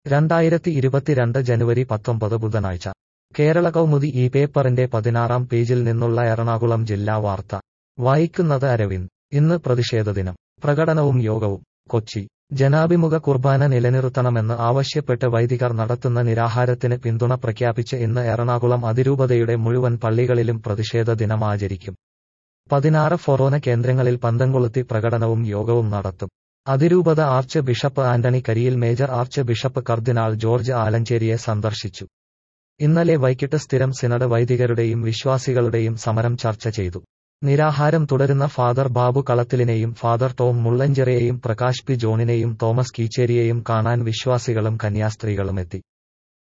2022 ജനുവരി 19 ബുധനാഴ്ച കേരള കൗമുദി ഈ പേപ്പറിന്റെ 16-ാം പേജിൽ നിന്നുള്ള എറണാകുളം ജില്ലാ വാർത്ത വായിക്കുന്നത് അരവിന്ദ്. ഇന്ന് പ്രതിഷേധ ദിനം. പ്രകടനവും യോഗവും. കൊച്ചി. ജനാഭിമുഖ കുർബാന നിലനിർത്തണമെന്ന് ആവശ്യപ്പെട്ട് വൈദികർ നടത്തുന്ന നിരാഹാരത്തിന് പിന്തുണ പ്രഖ്യാപിച്ച് ഇന്ന് എറണാകുളം അതിരൂപതയുടെ മുഴുവൻ പള്ളികളിലും പ്രതിഷേധ ദിനം ആചരിക്കും. 16 ഫൊറോന കേന്ദ്രങ്ങളിൽ പന്തംകൊളുത്തി പ്രകടനവും യോഗവും നടത്തും. അതിരൂപത archbishop Antony Kariyil major archbishop കർദിനാൾ ജോർജ് ആലഞ്ചേരിയെ സന്ദർശിച്ചു. ഇന്നലെ വൈകിട്ട് സ്ഥിരം സിനഡ് വൈദികരുടെയും വിശ്വാസികളുടെയും സമരം ചർച്ച ചെയ്തു. നിരാഹാരം തുടരുന്ന ഫാദർ ബാബു കളത്തിലിനെയും ഫാദർ ടോം മുള്ളഞ്ചെറിയെയും പ്രകാശ് പി ജോണിനെയും തോമസ് കീച്ചേരിയെയും കാണാൻ വിശ്വാസികളും കന്യാസ്ത്രീകളുമെത്തി.